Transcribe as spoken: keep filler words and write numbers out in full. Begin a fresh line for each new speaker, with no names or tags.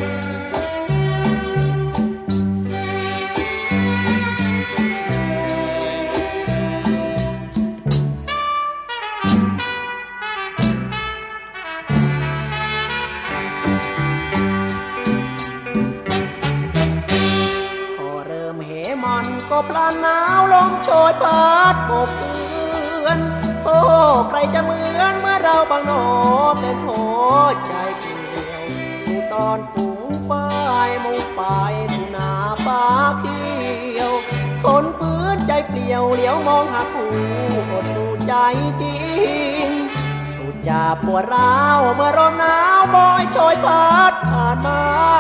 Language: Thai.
ก็พลานหนาวลมโชยพัดโบกเตือนโอ้ใครจะเหมือนเมื่อเราบางโนเป็นโถใจเปลี่ยวสู่ตอนฝูงป้ายมุ่งไปสู่นาป่าเขียวคนพื้นใจเปลี่ยวเหลียวมองหาคู่อดสู่ใจจริงสู่จ่าปวดร้าวเมื่อลมหนาวบอยโชยพัดผ่านมา